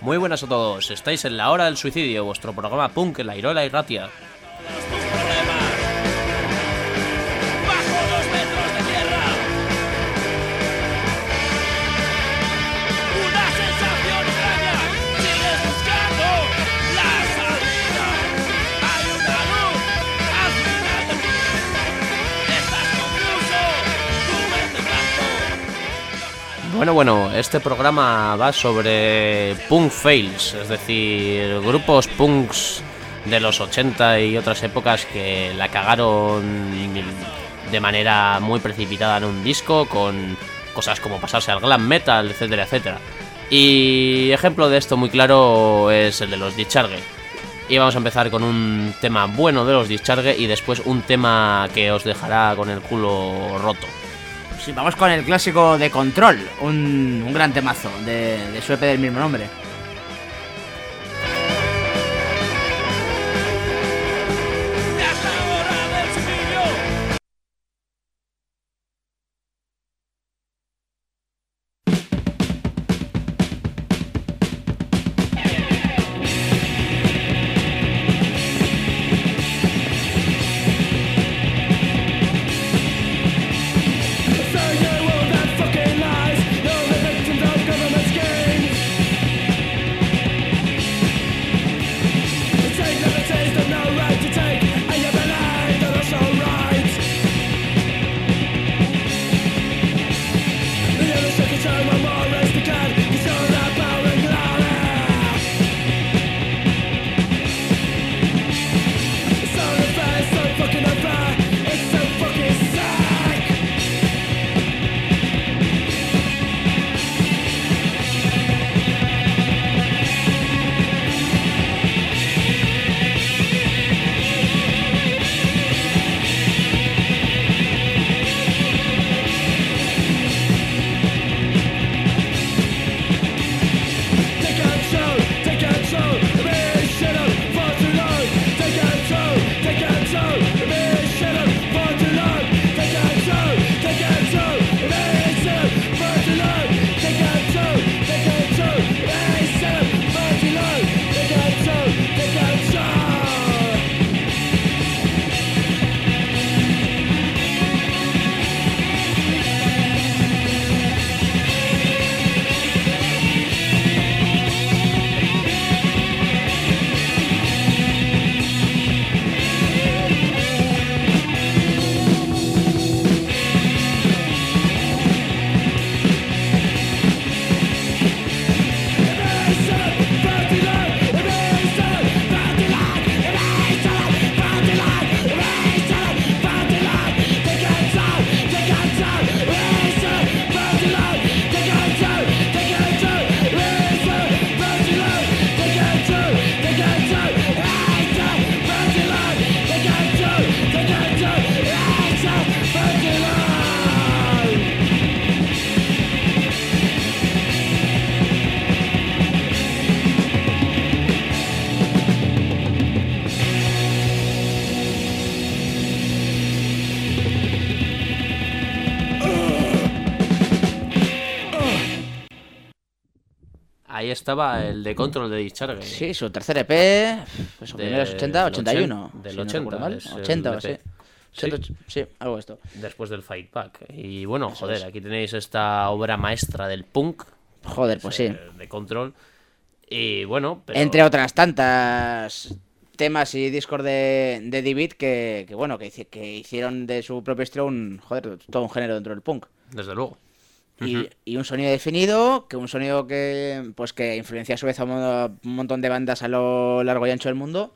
Muy buenas a todos, estáis en la hora del suicidio, vuestro programa punk en la Irola y Ratia. Bueno, este programa va sobre punk fails, es decir, grupos punks de los 80 y otras épocas que la cagaron de manera muy precipitada en un disco, con cosas como pasarse al glam metal, etcétera, etcétera. Y ejemplo de esto muy claro es el de los Discharge. Y vamos a empezar con un tema bueno de los Discharge y después un tema que os dejará con el culo roto. Sí, vamos con el clásico de Control, un gran temazo de su EP del mismo nombre. Ahí estaba el de Control de Discharge. Sí, su tercer EP, pues primeros 80, 81. Del si 80, no recuerdo mal. es 80 el o sí. EP. Sí, algo de esto. Después del Fight Pack. Y bueno, Eso joder, es. aquí tenéis esta obra maestra del punk. Joder, pues sí. De Control. Y bueno, pero... Entre otras tantas temas y discos de D-Beat que hicieron de su propio estilo todo un género dentro del punk. Desde luego. Y un sonido definido, un sonido que influencia a su vez a un montón de bandas a lo largo y ancho del mundo.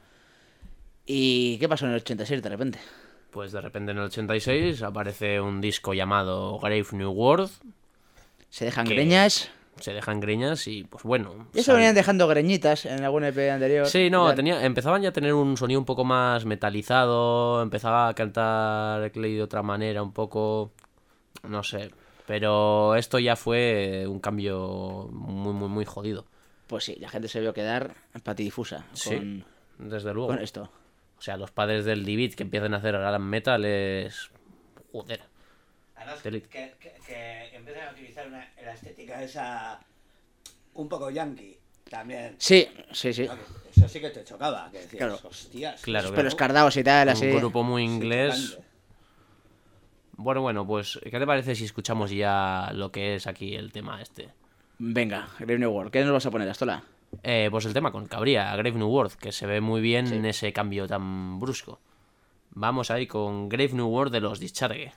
¿Y qué pasó en el 86 de repente? Pues de repente en el 86 aparece un disco llamado Grave New World. Se dejan greñas. Se dejan greñas y pues bueno. Eso venían dejando greñitas en algún EP anterior. Sí, no, empezaban ya a tener un sonido un poco más metalizado. Empezaba a cantar Clay de otra manera, un poco... No sé. Pero esto ya fue un cambio muy, muy, muy jodido. Pues sí, la gente se vio quedar patidifusa sí, desde luego. Con esto. O sea, los padres del D-Beat que empiezan a hacer glam metal es... Joder. Además, que empiezan a utilizar la estética esa un poco yankee. También. Sí. Eso sí que te chocaba, que decías, Claro. hostias. Claro, Los pelos cardados y tal, así. Un grupo muy inglés. chocante. Bueno, pues, ¿qué te parece si escuchamos ya lo que es aquí el tema este? Venga, Grave New World, ¿qué nos vas a poner, Astola? Pues el tema con Cabría, Grave New World, que se ve muy bien Sí. en ese cambio tan brusco. Vamos ahí con Grave New World de los Discharge.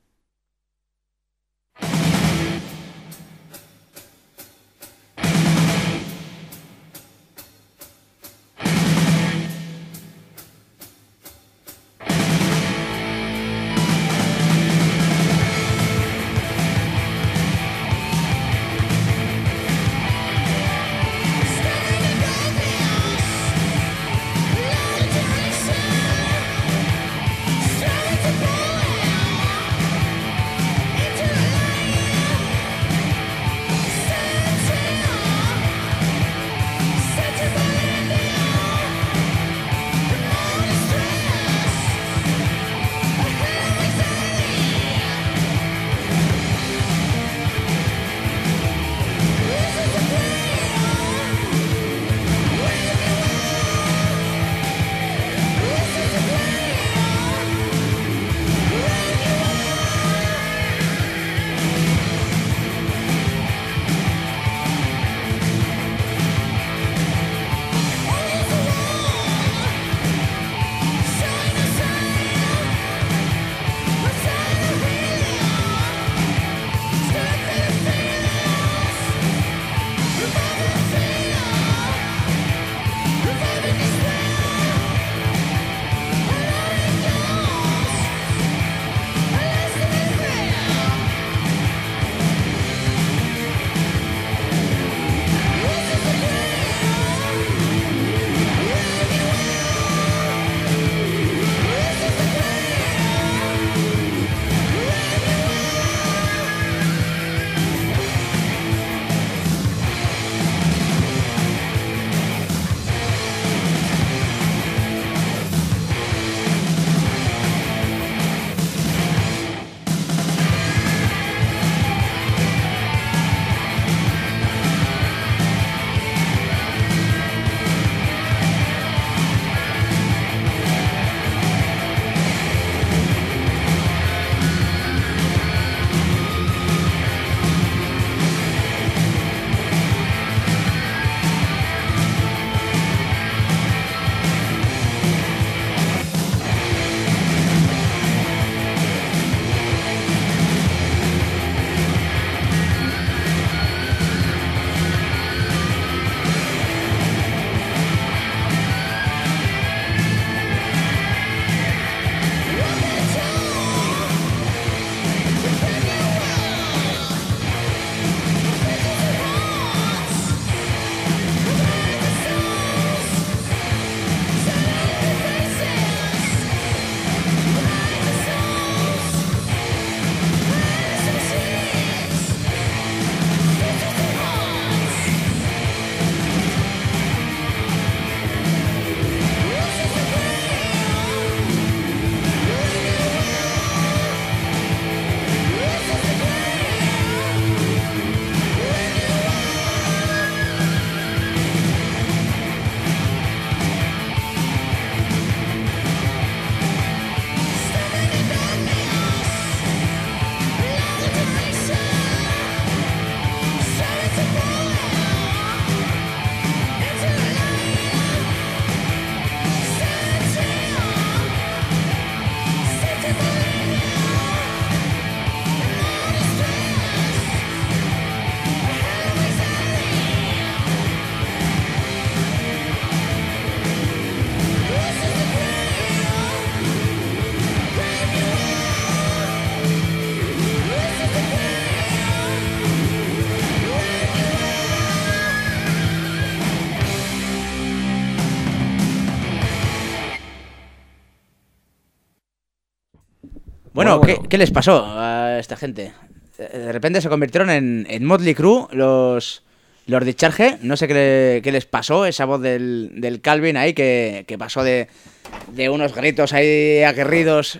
Bueno, Bueno. ¿qué les pasó a esta gente? De repente se convirtieron en Motley Crue, los Discharge. No sé qué les pasó, esa voz del Calvin ahí que pasó de unos gritos ahí aguerridos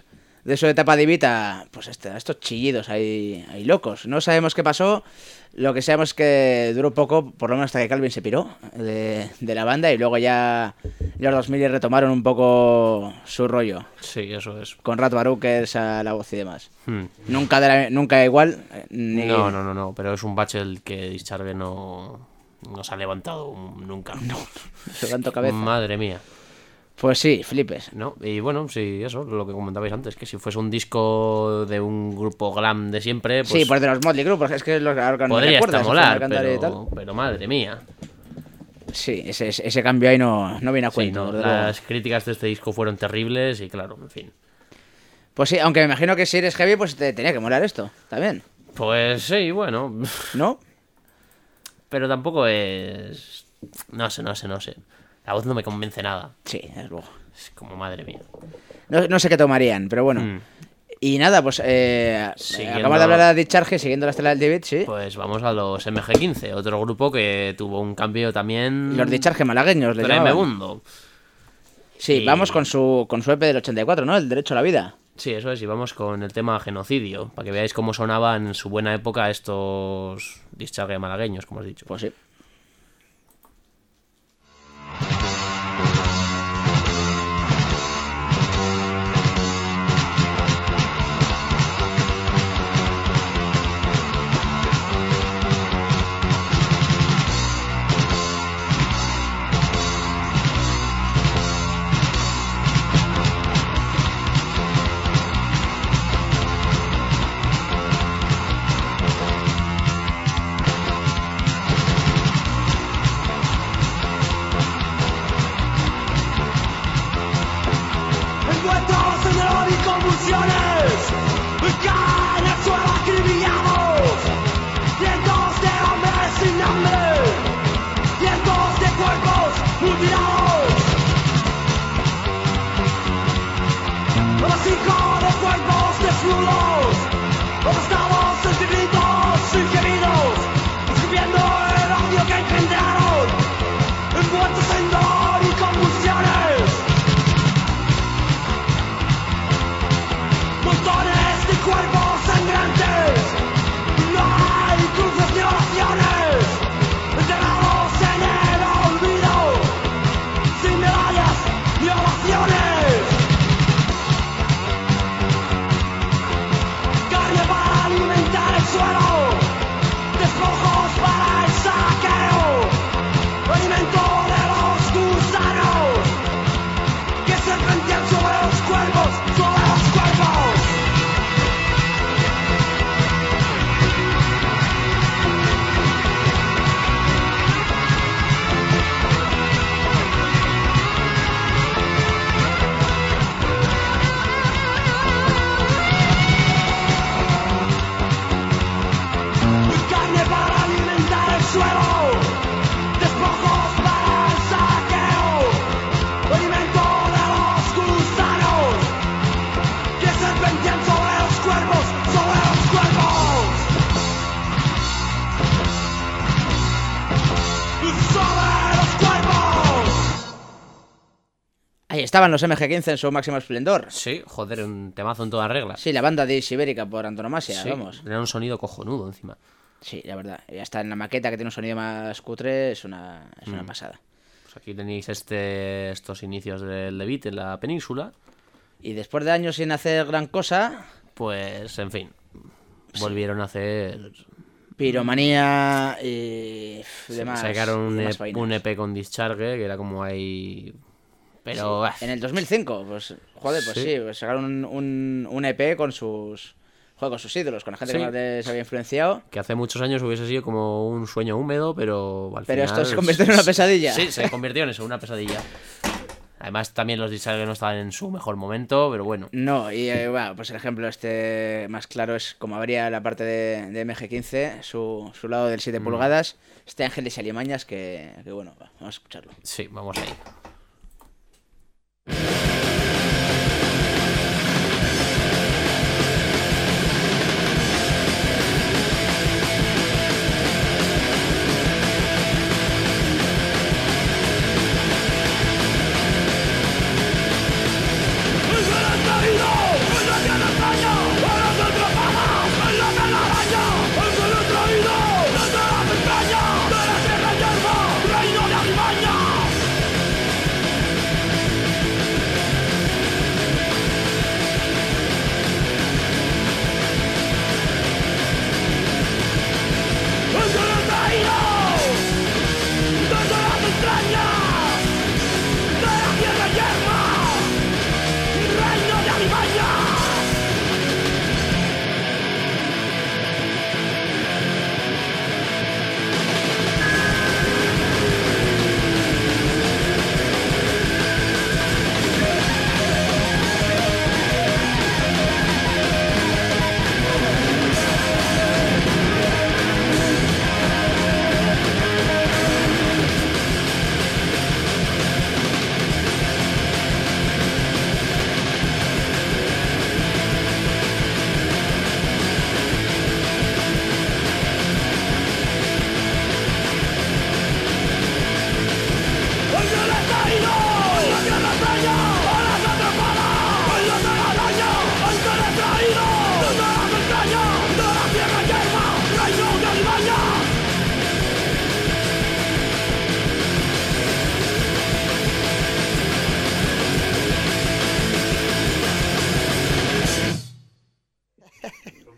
de su etapa de Evita, pues estos chillidos ahí locos. No sabemos qué pasó, lo que sabemos es que duró poco, por lo menos hasta que Calvin se piró de la banda y luego ya los 2000 retomaron un poco su rollo. Sí, eso es. Con Rat Barukers a la voz y demás. Nunca igual. No, pero es un bache el que Discharge no se ha levantado nunca. No se levantó cabeza. Madre mía. Pues sí, flipes. ¿No? Y bueno, sí, eso, lo que comentabais antes, que si fuese un disco de un grupo glam de siempre, pues... Sí, pues de los Motley Crue, porque es que lo que no podría recuerdas, estar molar, pero pero madre mía. Sí, ese cambio ahí no viene a cuento. Sí, las críticas de este disco fueron terribles y claro, en fin. Pues sí, aunque me imagino que si eres heavy, pues te tenía que molar esto, también. Pues sí, bueno. ¿No? Pero tampoco es... No sé. La voz no me convence nada. Sí, es luego. Es como, madre mía. No sé qué tomarían, pero bueno. Y nada, pues acabamos de hablar de Discharge, siguiendo la estela del David, sí. Pues vamos a los MG15, otro grupo que tuvo un cambio también... Los Discharge malagueños, les llamaban. Tremebundo. Sí, vamos con su EP del 84, ¿no? El Derecho a la Vida. Sí, eso es, y vamos con el tema genocidio, para que veáis cómo sonaban en su buena época estos Discharge malagueños, como has dicho. Pues sí. Estaban los MG15 en su máximo esplendor. Sí, joder, un temazo en todas reglas. Sí, la banda de Ibérica por antonomasia, sí, vamos. Tenía un sonido cojonudo encima. Sí, la verdad. Y hasta en la maqueta, que tiene un sonido más cutre, es una pasada. Pues aquí tenéis estos inicios del David en la península. Y después de años sin hacer gran cosa... Pues, en fin, volvieron a hacer... Piromanía y demás. Sacaron un EP con Discharge, que era como ahí... Pero... Sí, en el 2005, pues, joder, pues sí, pues sacaron un EP con sus ídolos, con la gente que más les había influenciado. Que hace muchos años hubiese sido como un sueño húmedo, pero al final... Esto se convirtió en una pesadilla. Sí, se convirtió en eso, una pesadilla. Además, también los Discharge no estaban en su mejor momento, pero bueno. No, y bueno, pues el ejemplo más claro es como habría la parte de MG15, su lado del 7 pulgadas, Ángeles y Alimañas, que bueno, vamos a escucharlo. Sí, vamos ahí. ¡Es la que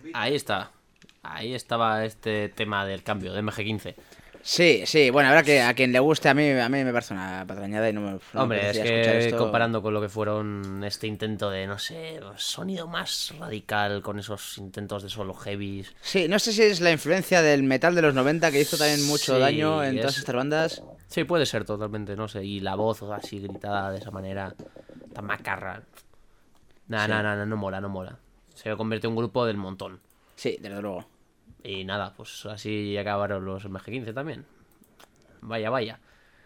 Ahí está. Ahí estaba este tema del cambio de MG15. Sí, bueno, habrá que a quien le guste, a mí me parece una patrañada y no me Hombre, es apetecía escuchar que esto. comparando con lo que fueron este intento de, no sé, sonido más radical con esos intentos de solo heavies. Sí, no sé si es la influencia del metal de los 90 que hizo también mucho Sí, daño en todas estas bandas. Sí, puede ser totalmente, no sé. Y la voz así gritada de esa manera, tan macarra. Nah, no mola. Se convierte en un grupo del montón. Sí, desde luego. Y nada, pues así acabaron los MG15 también. Vaya.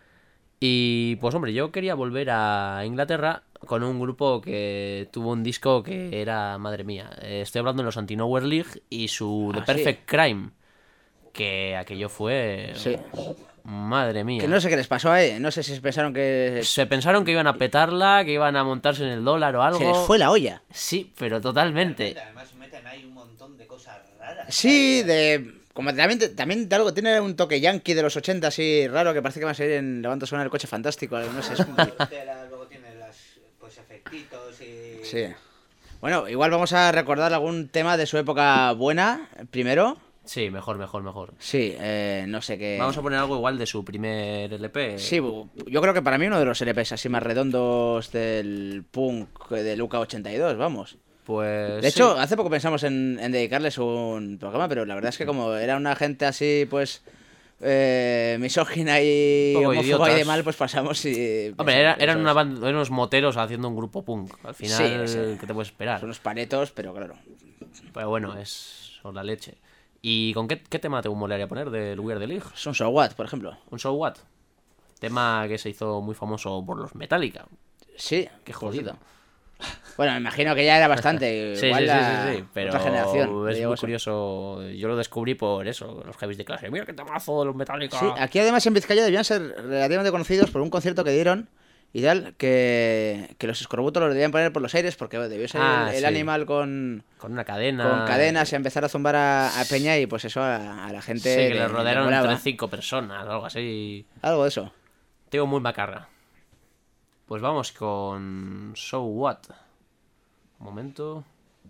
Y pues hombre, yo quería volver a Inglaterra con un grupo que tuvo un disco que era, madre mía, estoy hablando de los Anti-Nowhere League y su The Perfect Crime, que aquello fue... Sí. Madre mía. Que no sé qué les pasó ahí, no sé si pensaron que... Se pensaron que iban a petarla, que iban a montarse en el dólar o algo. Se les fue la olla. Sí, pero totalmente. Además meten ahí un montón de cosas raras. Sí, como también de algo, tiene un toque yankee de los 80 así raro que parece que va a salir en la banda sonora del Coche Fantástico, no sé, es muy... Luego tiene pues efectitos y... Sí. Bueno, igual vamos a recordar algún tema de su época buena primero. Sí, mejor. Sí, no sé qué... Vamos a poner algo igual de su primer LP. Sí, yo creo que para mí uno de los LPs así más redondos del punk de Luca 82, vamos. Pues De hecho, hace poco pensamos en dedicarles un programa, pero la verdad es que como era una gente así, pues... misógina y Poco homófoba idiotas. y de mal, pues pasamos y... Hombre, eran eso una es. banda, eran unos moteros haciendo un grupo punk. Al final, Sí. ¿qué te puedes esperar? Son unos paretos, pero claro. Pero bueno, son la leche. ¿Y con qué tema te molaría poner del We Are The League? Son So What, por ejemplo. Un So What. Tema que se hizo muy famoso por los Metallica. Sí. Qué jodido. Bueno, me imagino que ya era bastante. Sí, igual sí, pero otra generación. es digo muy eso. curioso. Yo lo descubrí por eso, los heavies de clase. Mira qué temazo de los Metallica. Sí, aquí además en Vizcaya debían ser relativamente conocidos por un concierto que dieron y tal, que los escorbutos los debían poner por los aires porque debió ser el sí. Animal con Con una cadenas y empezar a zumbar a Peña y pues eso a la gente. Sí, que le le rodearon molaba. entre 5 personas, algo así. Algo de eso. Tengo muy macarra. Pues vamos con So What. Un momento.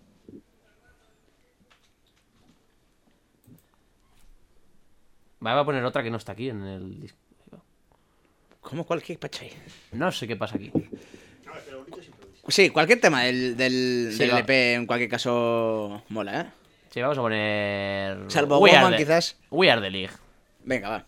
Voy a poner otra que no está aquí en el disco. ¿Cómo cualquier pachai? No sé qué pasa aquí. Sí, cualquier tema del va. LP en cualquier caso mola, ¿eh? Sí, vamos a poner. Salvo We Are Woman, The- quizás. We Are The League. Venga, va.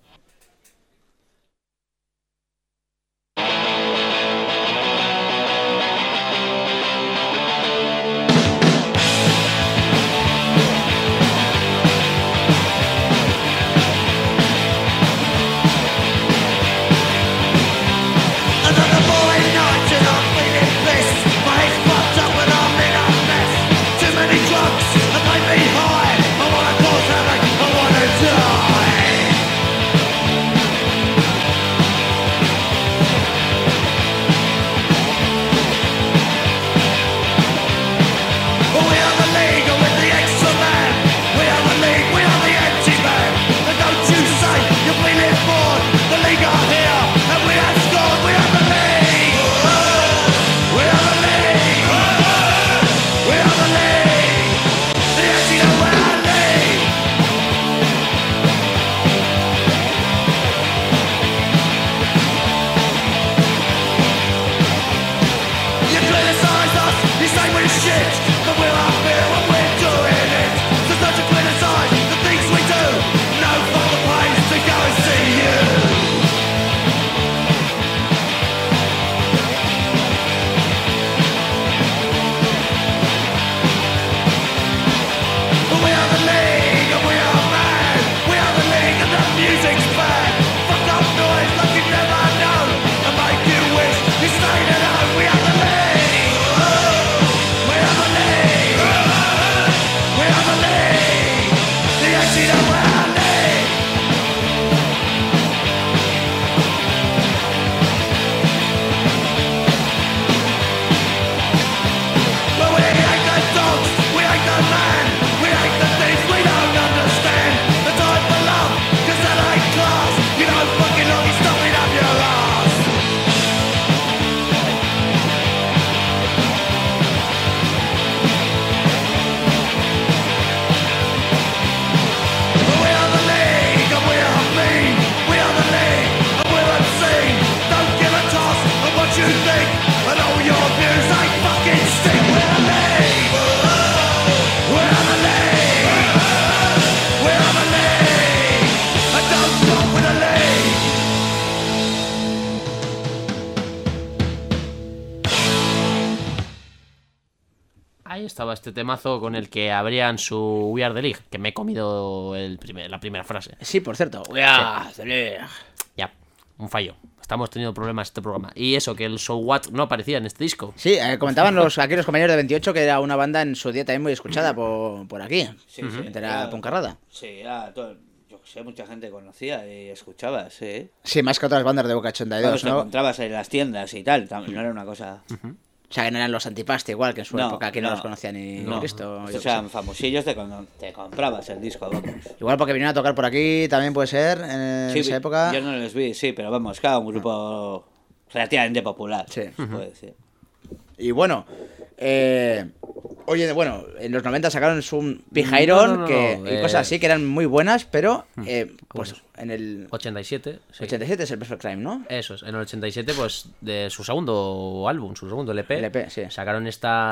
Another boring night and I'm feeling pissed. My head's fucked up and I'm in a mess. Too many drugs have made me high. I wanna cause havoc, I wanna die. ahí estaba este temazo con el que abrían su We Are The League, que me he comido la primera frase. Sí, por cierto. We are the league. Ya, un fallo. Estamos teniendo problemas este programa. Y eso, que el So What no aparecía en este disco. Sí, comentaban aquí los compañeros de 28 que era una banda en su día también muy escuchada por aquí. Sí, Entre la Poncarrada. Sí, era todo, yo que sé, mucha gente conocía y escuchaba, sí. Sí, más que otras bandas de Boca 82, Cuando te ¿no? encontrabas en las tiendas y tal, no era una cosa... O sea, que no eran los Antipasti, igual que en su No, época aquí no no. los conocía ni No, Cristo. yo estos qué eran sé. famosillos de cuando te comprabas el disco, vamos. Igual porque vinieron a tocar por aquí, también puede ser, en Sí, esa época. yo no les vi, sí, pero vamos, cada un grupo relativamente popular, Sí. se puede decir. Y bueno, oye, bueno, en los 90 sacaron su Pijairon No, y cosas así que eran muy buenas, pero pues en el 87, sí. 87 es el Perfect Crime, ¿no? Eso es, en el 87, pues de su segundo álbum, su segundo LP, LP, sí. sacaron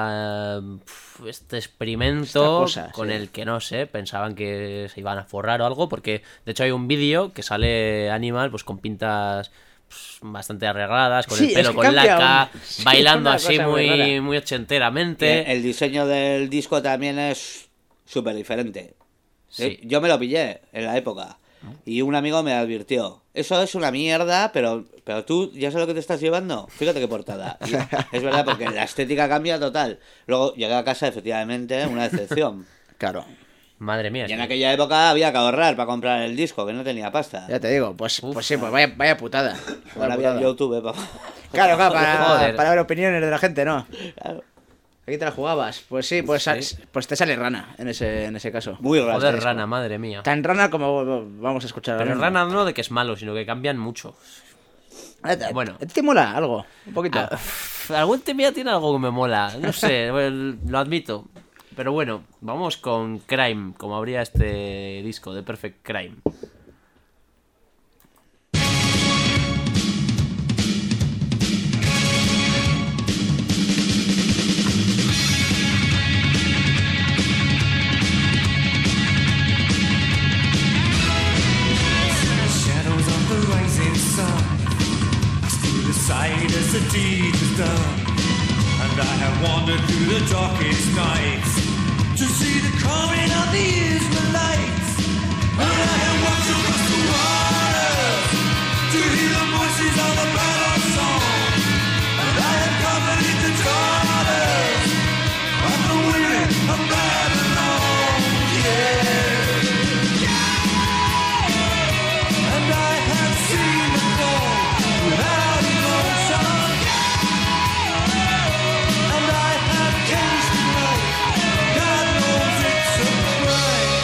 este experimento Esta cosa, con sí. el que no sé, pensaban que se iban a forrar o algo, porque de hecho hay un vídeo que sale Animal pues con pintas bastante arregladas, con Sí, el pelo es que con cambia laca, sí, bailando una así cosa muy rara. muy ochenteramente. El diseño del disco también es súper diferente. Sí. Yo me lo pillé en la época y un amigo me advirtió, eso es una mierda, pero tú ya sabes lo que te estás llevando. Fíjate qué portada. Y es verdad, porque la estética cambia total. Luego llegué a casa, efectivamente, una decepción. Claro, Madre mía. Y en sí. aquella época había que ahorrar para comprar el disco, que no tenía pasta. ya te digo, pues sí, pues vaya putada. Ahora Vaya había putada. YouTube, Claro, Joder. para ver opiniones de la gente, ¿no? Claro. Aquí te la jugabas. Pues sí, pues, pues te sale rana en ese caso. Muy raro. Joder, este rana, madre mía. Tan rana como vamos a escuchar Pero ahora. rana no de que es malo, sino que cambian mucho. Bueno. ¿A ti te mola algo? Un poquito. Algún tema tiene algo que me mola, no sé, bueno, lo admito. Pero bueno, vamos con Crime, como habría este disco de Perfect Crime. Shadows of the rising sun, I stood aside as the deed was done, and I have wandered through the darkest nights to see the coming of the Israelites. And I have walked across the waters to hear the voices of the battle song, and I have covered in the daughters of the women of Babylon. Yeah. And I have seen the fall without emotion, and I have tasted life. God knows it's a crime.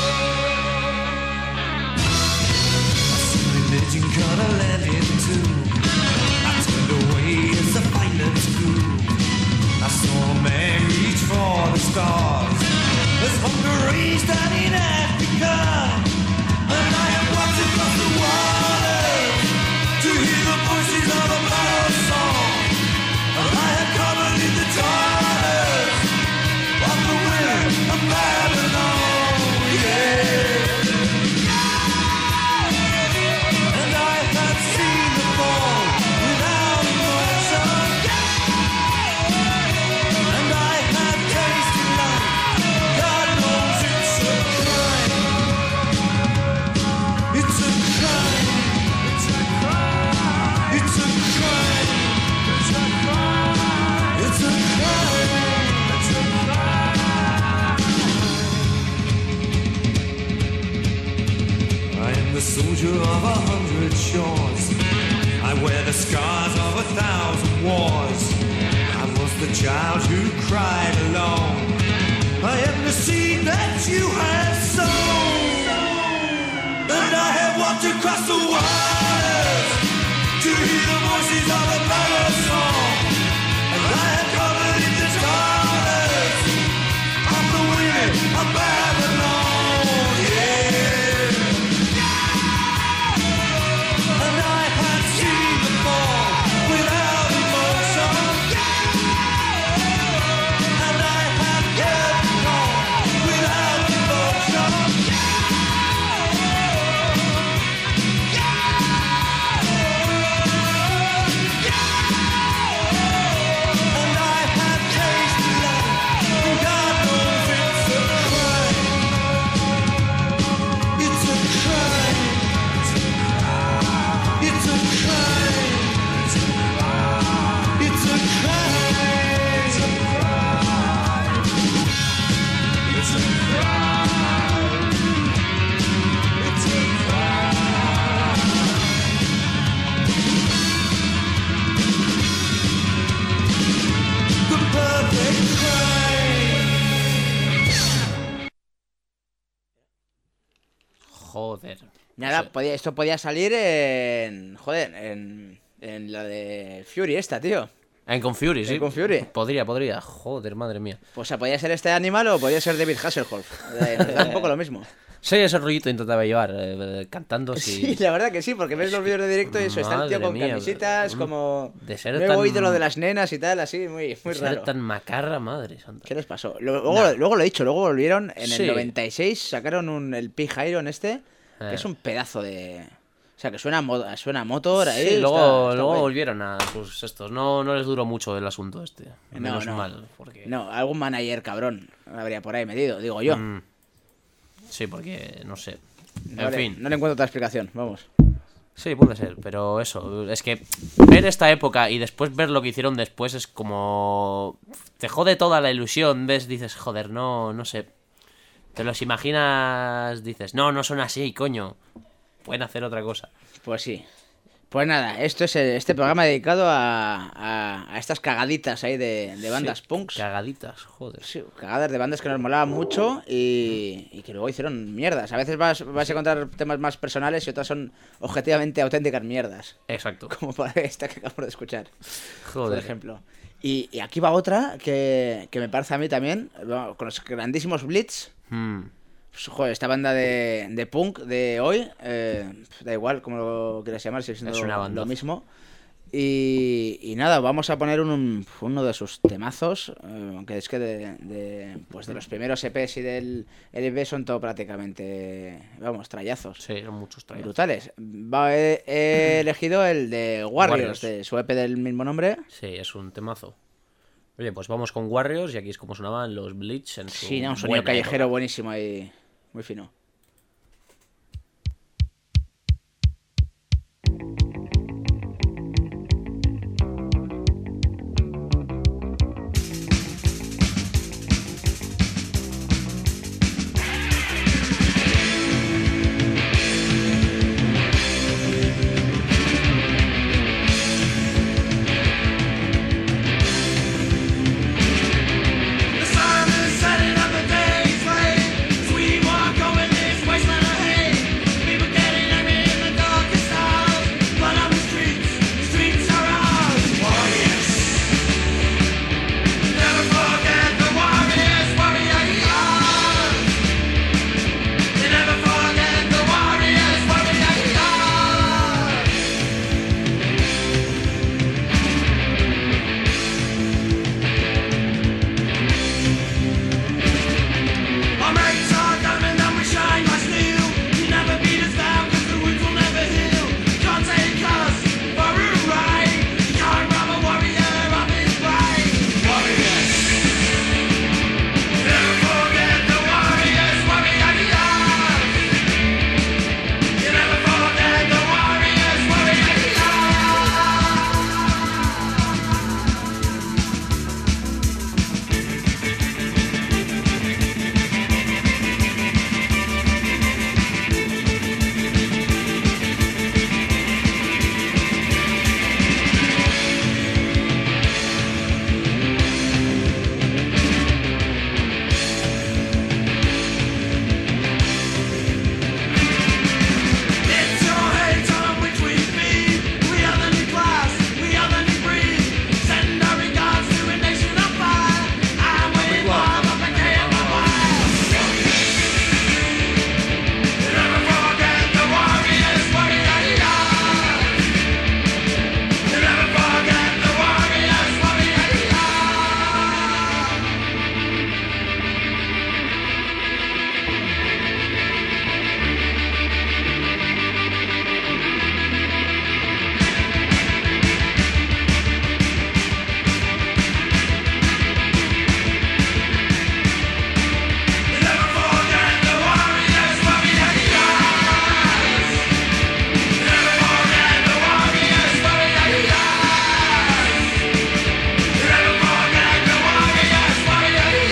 I see religion cut a land in two. I turned away as the violence grew. I saw a man reach for the stars as hunger raged out in Africa. And I have walked across the waters to hear the voices of a battle song. And I have covered in the daughters of the women of Babylon. Yeah. And I have seen the fall without emotion. And I have tasted life. God knows it's a crime. It's a crime. It's a crime. It's a crime. It's a crime. It's a crime. It's a crime. I am the soldier of 100 shores. I wear the scars of 1,000 wars. I was the child who cried alone. I am the seed that you have sown. And I have walked across the waters to hear the voices of a battle song. And I have covered in the daughters of the women of Babylon. Yeah. And I have seen the fall without emotion. And I have kept on without devotion. And I have tasted life. God Joder. Nada, No sé. esto podía salir en... Joder, en la de Fury esta, tío. En Kung Fury, sí. En Kung Fury. Podría. Joder, madre mía. O sea, podía ser este animal o podía ser David Hasselhoff. Nos da un poco lo mismo. Sí, ese rollito intentaba llevar, cantando Sí, sí. la verdad que sí, porque ves los vídeos de directo y eso, está el tío Madre con mía, camisitas, como... de ser nuevo tan- ídolo de las nenas y tal, así, muy Ser raro. tan macarra, madre santa. ¿Qué les pasó? Luego lo he dicho, luego volvieron en Sí. el 96, sacaron el Pig Iron este, que Eh. es un pedazo de... O sea, que suena motor ahí. Sí, luego, está luego guay. volvieron a sus estos. No les duró mucho el asunto este. Menos no. mal, porque... No, algún manager cabrón habría por ahí metido, digo yo. Sí, porque no sé. No En le- fin. No le encuentro otra explicación, vamos. Sí, puede ser, pero eso, es que ver esta época y después ver lo que hicieron después es como... Te jode toda la ilusión, ves, dices, joder, no sé. Te los imaginas, dices, no son así, coño. Pueden hacer otra cosa. Pues sí. Pues nada, esto es este programa dedicado a estas cagaditas ahí de bandas Sí, punks. Cagaditas, joder. Sí, cagadas de bandas que nos molaban mucho y que luego hicieron mierdas. A veces vas a encontrar temas más personales y otras son objetivamente auténticas mierdas. Exacto. Como para esta que acabamos de escuchar, por Joder. ejemplo. Y aquí va otra que me parece a mí también, bueno, con los grandísimos Blitz. Hmm. Pues, joder, esta banda de punk de hoy, da igual como lo quieras llamar, sigue siendo Es una banda. lo mismo. Y nada, vamos a poner uno de sus temazos, aunque es que pues de los primeros EPs y del LP son todo prácticamente, vamos, trallazos. Sí, eran muchos trailers. Brutales. He elegido el de Warriors, Warriors. de su EP del mismo nombre. Sí, es un temazo. Oye, pues vamos con Warriors y aquí es como sonaban los Bleach en su Sí, no, un sonido buena callejero época. buenísimo ahí, muy fino. The sun is setting up the day's late. As we walk over this wasteland of hate, people getting angry in the darkest hours. Blood on the streets are ours. Warriors, never forget the warriors, warriors. You never forget the warriors, warriors. Our mates are diamond and we shine like steel. You never beat us down 'cause the wounds will never heal. You can't take us for a ride. You can't rob a warrior of his pride. Warriors, never forget the warriors, warriors. You never forget the warriors, warriors. It's your hate on which we feed. We are the new class, we are the new breed. Send our regards to a nation on fire. I'm waiting for the decay of my life. You never forget the warriors, warriors. You never forget the warriors, warriors. You never forget the warriors, warriors. You never forget the warriors, warriors. You never forget the warriors, warriors.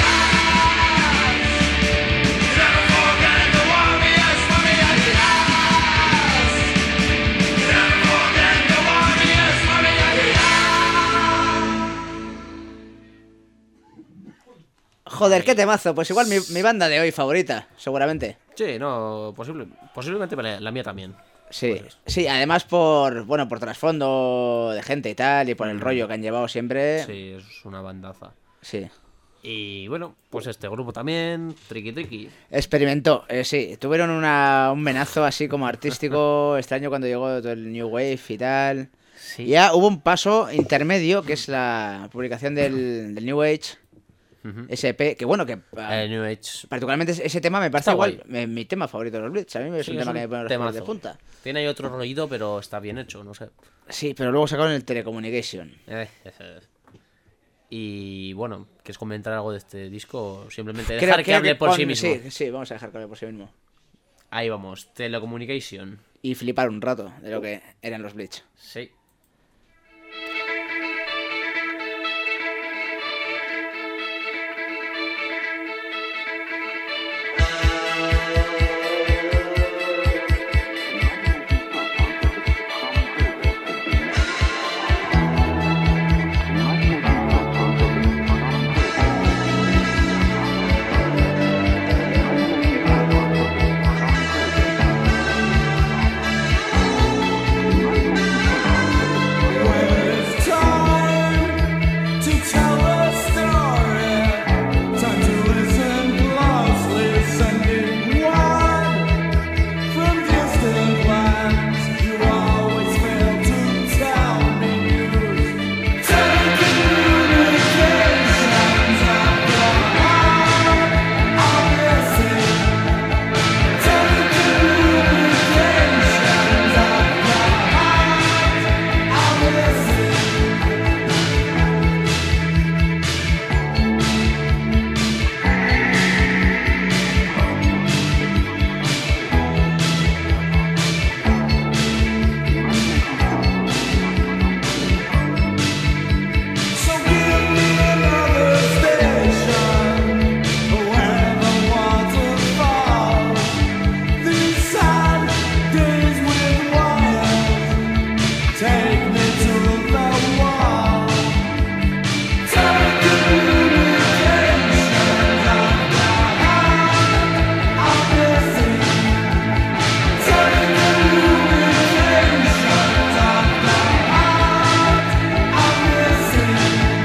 You never forget the warriors, warriors. You never forget the warriors, warriors. Joder, qué temazo. Pues igual mi banda de hoy favorita, seguramente. Sí, no, posiblemente la mía también. Sí, Pues sí, además por trasfondo de gente y tal, y por el rollo que han llevado siempre. Sí, es una bandaza. Sí. Y bueno, pues este grupo también, Tricky Tricky. Experimentó, sí, tuvieron un menazo así como artístico extraño cuando llegó todo el New Wave y tal. Sí. Y ya hubo un paso intermedio, que es la publicación del New Age, Ujú. SP, que bueno, que New Age. particularmente ese tema me parece Está igual guay. mi tema favorito de los Blitz. A mí es Sí, un es tema un que me pone los pelos de temazo. punta. Tiene ahí otro rollito, pero está bien hecho, no sé. Sí, pero luego sacaron el Telecommunication. Y bueno, ¿quieres comentar algo de este disco? Simplemente Creo- dejar que creo hable por sí con- mismo. Sí, vamos a dejar que hable por sí mismo. Ahí vamos, Telecommunication. Y flipar un rato de lo que eran los Blitz. Sí. It's time to tell a story. Time to listen closely, sending one from distant lands. You always fail to tell me news. Telecommunications have gone out. I'm missing. Telecommunications have gone out. I'm missing. So give me another station where the water falls. These sad days with wires take me to the wall. Telecommunications have gone out. I'm missing. Telecommunications have gone out. I'm missing.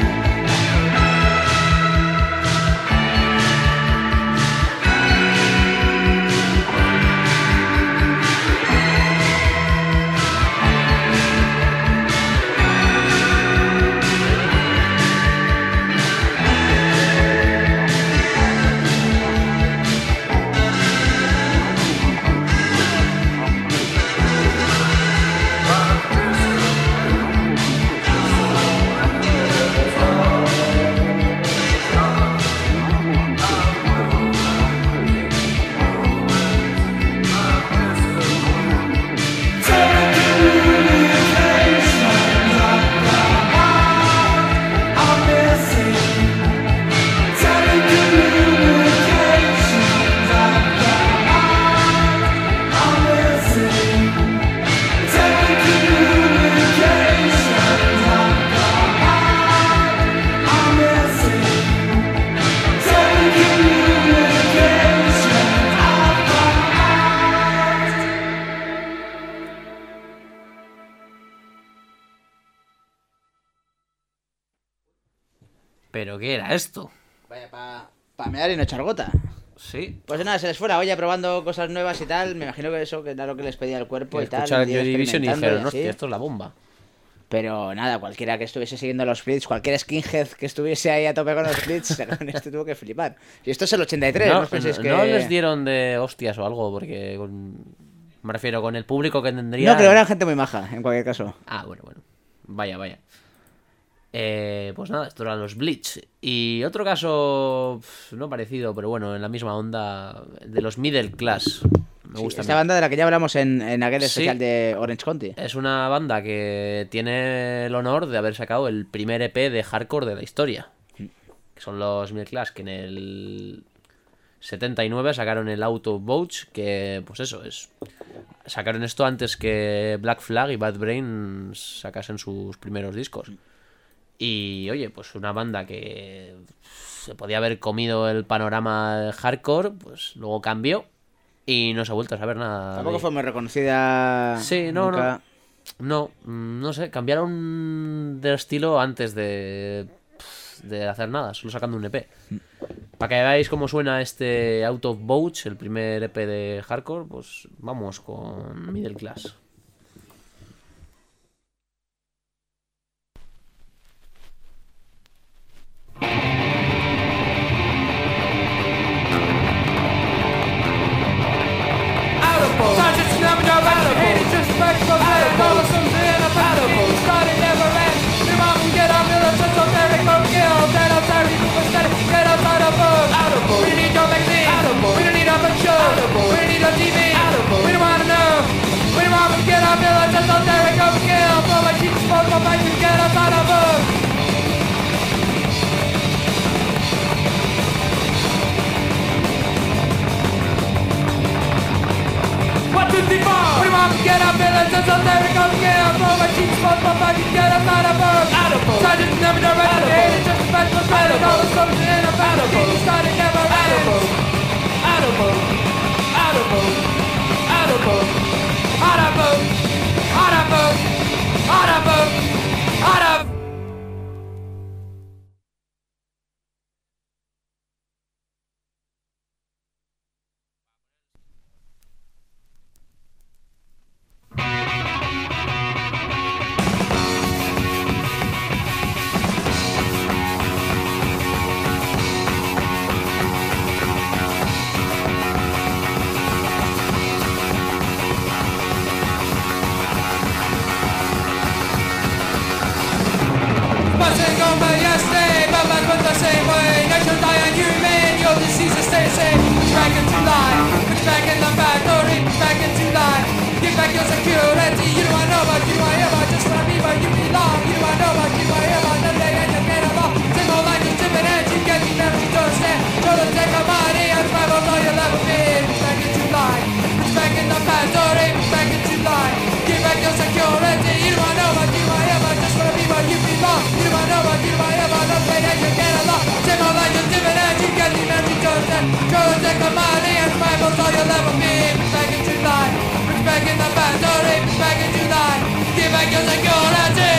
I'm missing. Telecommunications have gone out. I'm missing. Telecommunications have gone out. I'm missing. Telecommunications have gone out. ¿Pero qué era esto? Vaya, pa mear y no echar gota. Sí. Pues nada, se les fue la olla probando cosas nuevas y tal. Me imagino que eso que era lo que les pedía el cuerpo y tal. Escucharon un día Joy Division y experimentando dijeron, así. hostia, esto es la bomba. Pero nada, cualquiera que estuviese siguiendo los Blitz, cualquier skinhead que estuviese ahí a tope con los Blitz, con este tuvo que flipar. Y esto es el 83, no, os penséis que... no les dieron de hostias o algo, porque me refiero con el público que tendría. No, pero eran gente muy maja, en cualquier caso. Ah, bueno. Vaya. Pues nada, esto eran los Bleach. Y otro caso, no parecido, pero bueno, en la misma onda, de los Middle Class. Me Sí, gusta. esta banda de la que ya hablamos en aquel Sí. especial de Orange County. Es una banda que tiene el honor de haber sacado el primer EP de hardcore de la historia. Que son los Middle Class, que en el 79 sacaron el Auto Boats, que pues eso es. Sacaron esto antes que Black Flag y Bad Brain sacasen sus primeros discos. Y oye, pues una banda que se podía haber comido el panorama hardcore, pues luego cambió Y no se ha vuelto a saber nada. Tampoco de- fue muy reconocida. Sí, no, nunca. no sé, cambiaron de estilo antes de hacer nada, solo sacando un EP. Para que veáis cómo suena este Out of Bounds, el primer EP de hardcore, pues vamos con Middle Class. Get up in the desert, there we go again. Throw my cheeks, fuck my body, get up out of boat. Try to never direct the hate, it's just a fact of fact. All the something in a battle, keep starting never ends. Out of boat, out of boat, out of boat, out of boat, out of boat, out of boat, out of. Passing over yesterday, but back went the same way. Nature die unhuman, your disease is stay same. Push back into line, push back in the factory, push back into line. Give back your security, you don't know about you, I ever just wanna be where you belong. You don't know about you, I ever the day and you get along. Single line is different and you get the memory to understand. Go to take a money and travel all you'll ever be. Push back into line, push back in the factory, push back into line. Give back your security, you don't know about you, I ever just wanna be where you belong. You don't know about you, I ever the day and you get along. Single line is different and you get the memory to understand. Go to take a money and travel all you'll ever be. Push back into line, push back in the factory, push back into line. Give back your security.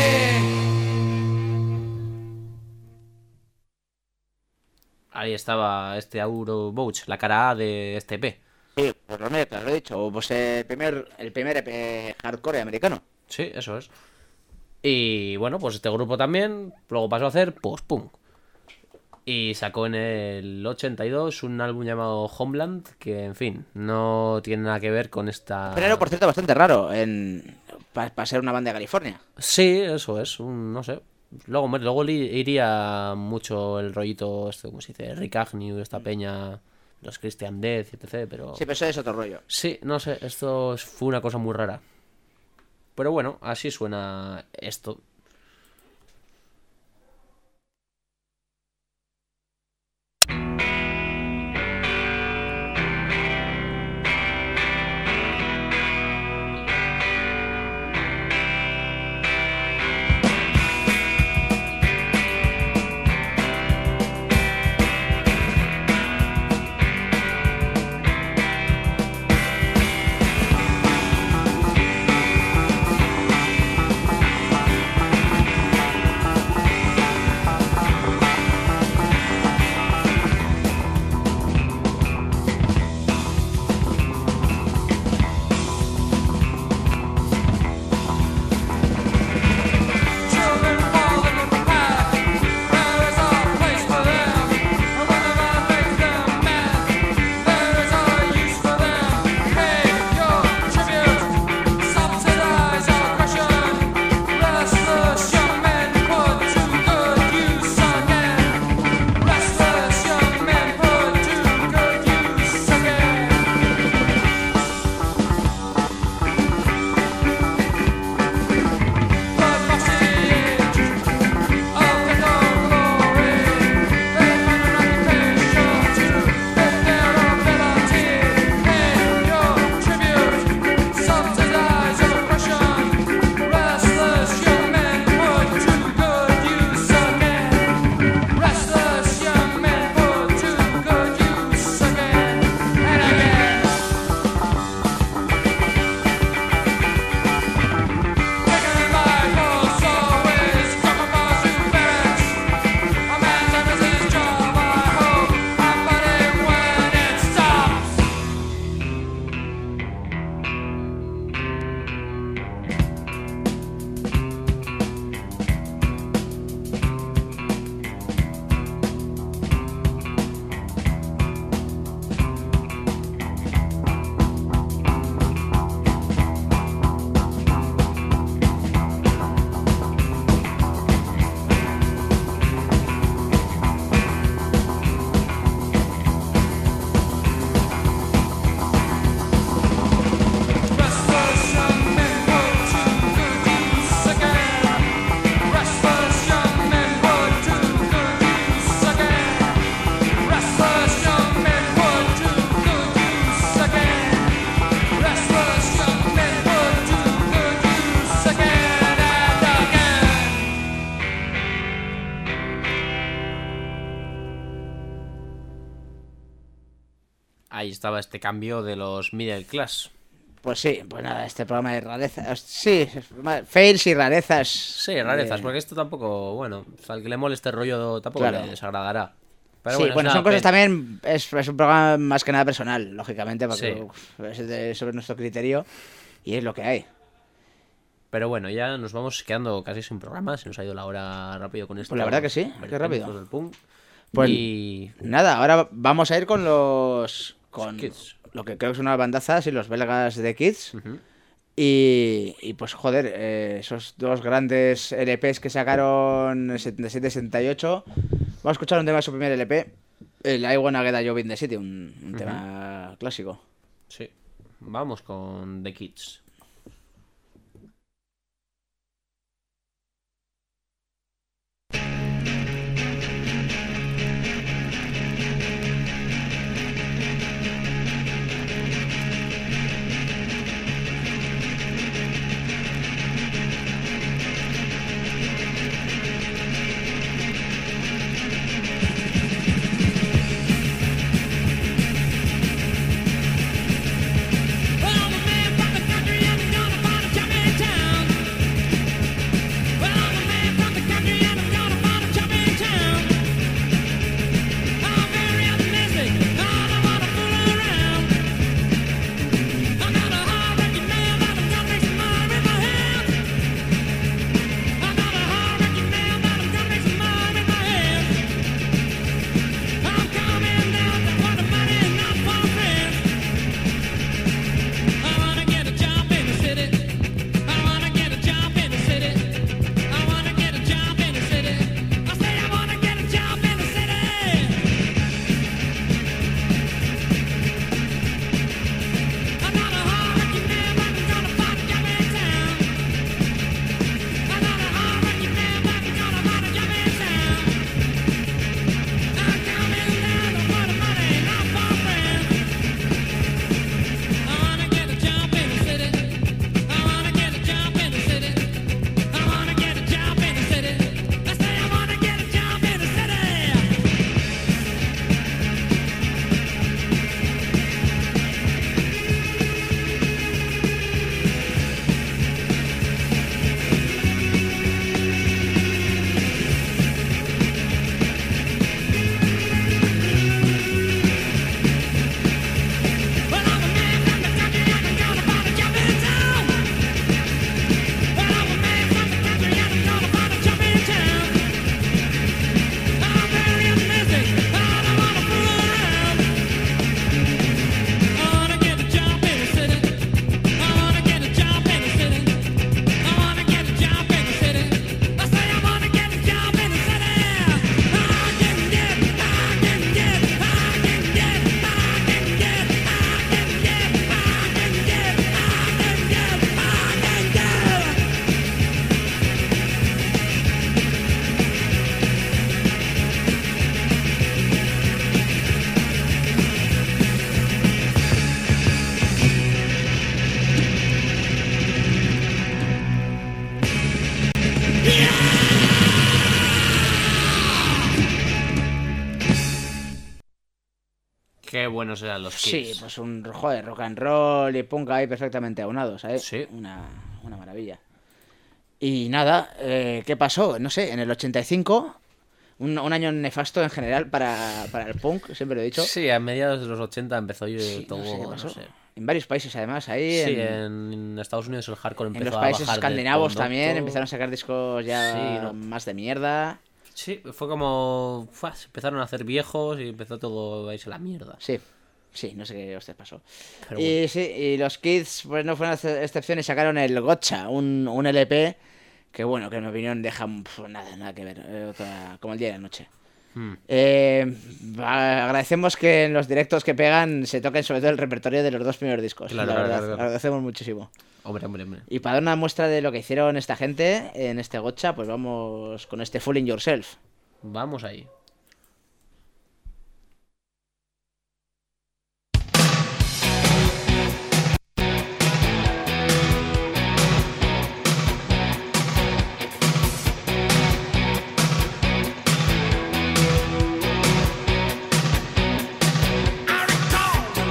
Ahí estaba este Auro Bouch, la cara A de este EP. Sí, pues lo mismo, te lo he dicho. Pues el primer EP hardcore americano. Sí, eso es. Y bueno, pues este grupo también luego pasó a hacer post-punk. Y sacó en el 82 un álbum llamado Homeland, que en fin, no tiene nada que ver con esta... Pero era, por cierto, bastante raro para ser una banda de California. Sí, eso es, no sé. Luego iría mucho el rollito, como se dice, Rick Agnew, esta peña, los Christian Death, etc. Pero Sí, pero eso es otro rollo. sí, no sé, esto fue una cosa muy rara. Pero bueno, así suena esto. Out Ahí estaba este cambio de los middle class. Pues sí, pues nada, este programa de rarezas. Sí, fails y rarezas. Sí, rarezas, porque esto tampoco, bueno, al que le moleste el rollo tampoco Claro. le desagradará. Pero Sí, bueno, es son una cosas pena. también. Es un programa más que nada personal, lógicamente, porque Sí. es sobre nuestro criterio y es lo que hay. Pero bueno, ya nos vamos quedando casi sin programa. Se nos ha ido la hora rápido con esto. Pues la verdad que sí, qué rápido. Del punk. Pues Y nada, ahora vamos a ir con los. Con Kids. lo que creo que son unas bandazas y los belgas de Kids. Ujú. Y pues joder, esos dos grandes LPs que sacaron en 77 y 78. Vamos a escuchar un tema de su primer LP, el I Wanna Get a Job in the City, un tema clásico. Sí, vamos con The Kids. Well, I'm a man from the country and I'm gonna find a job in town. Well, I'm a man from the country and I'm gonna find a job in town. I'm very optimistic, I don't wanna fool around. I'm not a hard-working man, but I'm gonna make some money with my hands. I'm not a hard-working man, but I'm gonna make some money with my hands. I'm coming down to for the money, not for friends. I wanna get a job in the city. I wanna get a job in the city. I wanna get a job in the city. I say I wanna get a job in the city. I'm not a hard-working man, but I'm gonna find a job in town. I'm not a hard-working man, but I'm gonna find a job in town. I'm coming down to for the money, not for friends. I wanna get a job in the city. I wanna get a job in the city. I wanna get a job in the city. I say I wanna get a job in the city. Well, I'm a man from the country and I'm gonna find a job in town. Well, I'm a man from the country and I'm gonna find a job in town. I'm very optimistic, I don't wanna fool around. I wanna get a job in the city. I wanna get a job in the city. I wanna get a job in the city. I say I wanna get a job in the city. I can get, I can get, I can get, I can get, I can get, I can get, I can get, I can get. Qué buenos eran los Sí, Kids. pues un joder, rock and roll y punk ahí perfectamente aunados, ¿sabes? Sí. Una maravilla. Y nada, ¿qué pasó? No sé, en el 85, un año nefasto en general para el punk, siempre lo he dicho. Sí, a mediados de los 80 empezó Sí, todo, no sé qué no pasó. sé. En varios países, además, ahí. Sí, en en Estados Unidos el hardcore en empezó los países a bajar de escandinavos conducto. también empezaron a sacar discos ya Sí, no. más de mierda. Sí, fue como... se empezaron a hacer viejos y empezó todo a irse a la mierda. Sí, no sé qué hostias pasó. Pero Y sí, y los Kids pues no fueron excepción y sacaron el Gotcha, un LP que bueno, que en mi opinión deja nada que ver, como el día y la noche. Hmm. Agradecemos que en los directos que pegan se toquen sobre todo el repertorio de los dos primeros discos. Claro, la claro, verdad, claro. agradecemos muchísimo. Hombre. Y para dar una muestra de lo que hicieron esta gente en este Gotcha, pues vamos con este Fooling Yourself. Vamos ahí. I recall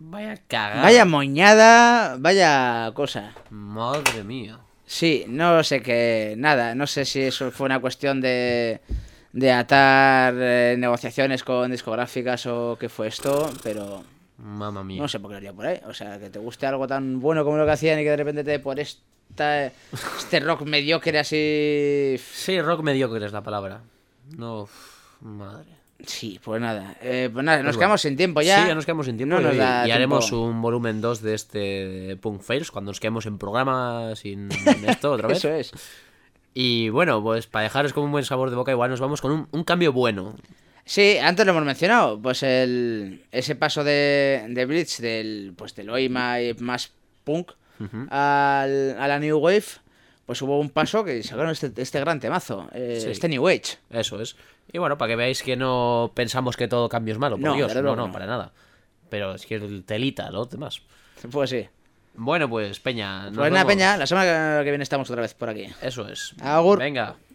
Vaya cagada. Vaya moñada, vaya cosa. Madre mía. Sí, no sé qué, nada, no sé si eso fue una cuestión de atar negociaciones con discográficas o qué fue esto, pero Mamma mía. no sé por qué lo haría por ahí. O sea, que te guste algo tan bueno como lo que hacían y que de repente te por este rock mediocre así... Sí, rock mediocre es la palabra. No, madre. Sí, pues nada, nos bueno. quedamos sin tiempo ya. Sí, ya nos quedamos sin tiempo No nos y, da y haremos tiempo. un volumen 2 de este Punk Fails cuando nos quedemos en programa sin esto otra vez. Eso es. Y bueno, pues para dejaros con un buen sabor de boca igual nos vamos con un cambio bueno. Sí, antes lo hemos mencionado, pues ese paso de Blitz del oi más punk a la New Wave, pues hubo un paso que sacaron este gran temazo, Sí. este New Age. Eso es. Y bueno, para que veáis que no pensamos que todo cambio es malo, por No, Dios, desde no, luego no, no. para nada. Pero es que el telita, los demás. Pues sí. Bueno, pues Peña. nos Pues nada, vemos. Peña, la semana que viene estamos otra vez por aquí. Eso es. Agur. Venga.